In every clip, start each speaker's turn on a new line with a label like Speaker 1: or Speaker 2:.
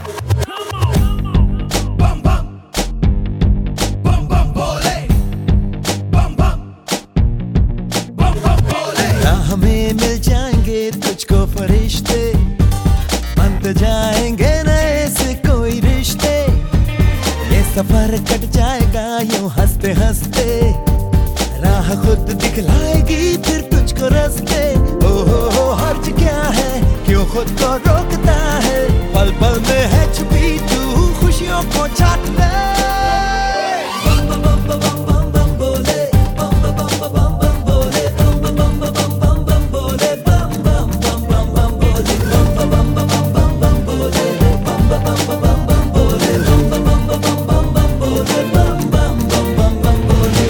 Speaker 1: बम बम बम बम भोले, बम बम बम बम भोले।
Speaker 2: राह में मिल जाएंगे तुझको फरिश्ते, बन जाएंगे नए से कोई रिश्ते। ये सफर कट जाएगा यूं हंसते हंसते, राह खुद दिखलाएगी फिर तुझको रास्ते। ओ हो हर्ज क्या है, क्यों खुद को रोकता है, पल पल में है छुपी तू खुशियों को चाट ले। बम बम बम बम बम बम बोले, बम बम बम बम बम बोले, बम बम बम बम बम बोले, बम बम बम बम बोले, बम बम बम बम बोले, बम बम बम बोले, बम बम बम बोले, बम बम बम बोले।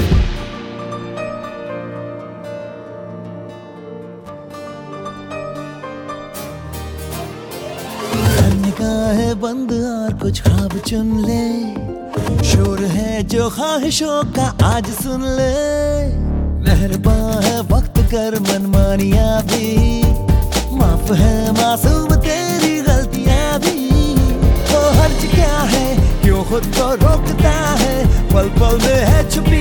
Speaker 2: निगाहें बंद और कुछ ख्वाब चुन ले, शोर है जो ख्वाहिशों का आज सुन ले। मेहरबान है वक्त कर मनमानियां भी, माफ है मासूम तेरी गलतियां भी। तो हर्ज क्या है, क्यों खुद को रोकता है, पल पल में है छुपी